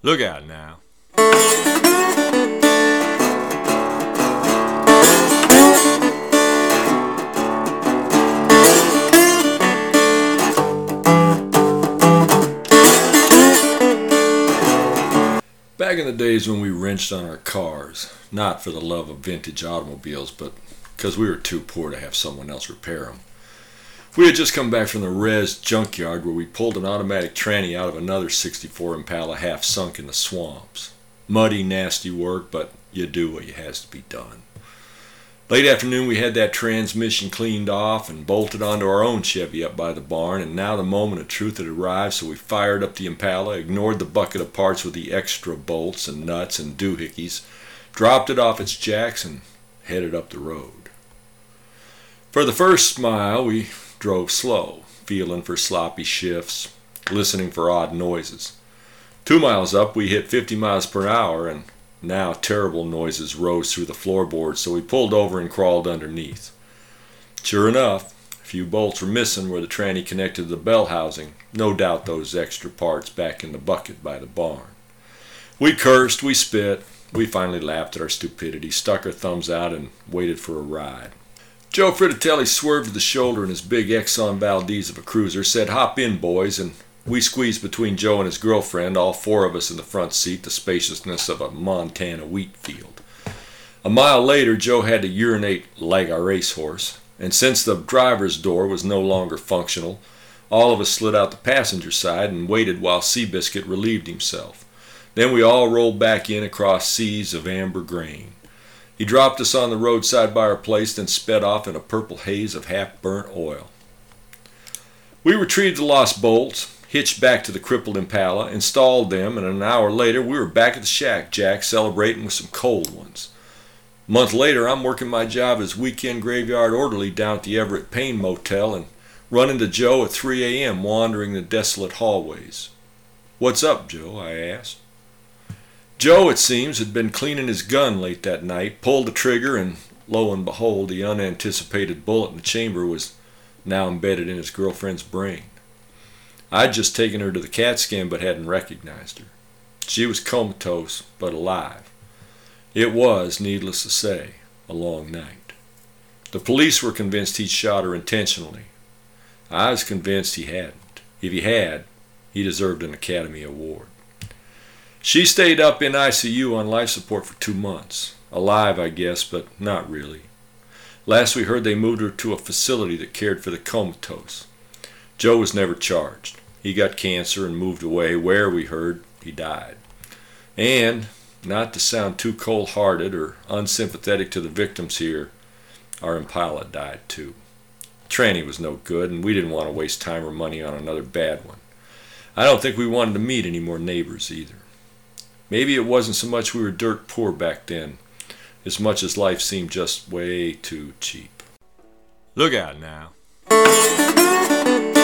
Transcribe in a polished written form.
Look out now. Back in the days when we wrenched on our cars, not for the love of vintage automobiles, but because we were too poor to have someone else repair them. We had just come back from the res junkyard where we pulled an automatic tranny out of another 64 Impala half sunk in the swamps. Muddy, nasty work, but you do what has to be done. Late afternoon we had that transmission cleaned off and bolted onto our own Chevy up by the barn, and now the moment of truth had arrived, so we fired up the Impala, ignored the bucket of parts with the extra bolts and nuts and doohickeys, dropped it off its jacks, and headed up the road. For the first mile we drove slow, feeling for sloppy shifts, listening for odd noises. 2 miles up we hit 50 miles per hour, and now terrible noises rose through the floorboards, so we pulled over and crawled underneath. Sure enough, a few bolts were missing where the tranny connected to the bell housing. No doubt those extra parts back in the bucket by the barn. We cursed, we spit, we finally laughed at our stupidity, stuck our thumbs out, and waited for a ride. Joe Fritatelli swerved to the shoulder in his big Exxon Valdez of a cruiser, said, "Hop in, boys," and we squeezed between Joe and his girlfriend, all four of us in the front seat, the spaciousness of a Montana wheat field. A mile later, Joe had to urinate like a racehorse, and since the driver's door was no longer functional, all of us slid out the passenger side and waited while Seabiscuit relieved himself. Then we all rolled back in across seas of amber grain. He dropped us on the roadside by our place, then sped off in a purple haze of half-burnt oil. We retrieved the lost bolts, hitched back to the crippled Impala, installed them, and an hour later we were back at the Shack Jack celebrating with some cold ones. A month later I'm working my job as weekend graveyard orderly down at the Everett Payne Motel and run into Joe at 3 a.m. wandering the desolate hallways. "What's up, Joe?" I asked. Joe, it seems, had been cleaning his gun late that night, pulled the trigger, and lo and behold, the unanticipated bullet in the chamber was now embedded in his girlfriend's brain. I'd just taken her to the CAT scan but hadn't recognized her. She was comatose but alive. It was, needless to say, a long night. The police were convinced he'd shot her intentionally. I was convinced he hadn't. If he had, he deserved an Academy Award. She stayed up in ICU on life support for 2 months. Alive, I guess, but not really. Last we heard they moved her to a facility that cared for the comatose. Joe was never charged. He got cancer and moved away, where, we heard, he died. And, not to sound too cold-hearted or unsympathetic to the victims here, our Impala died too. Tranny was no good, and we didn't want to waste time or money on another bad one. I don't think we wanted to meet any more neighbors either. Maybe it wasn't so much we were dirt poor back then, as much as life seemed just way too cheap. Look out now.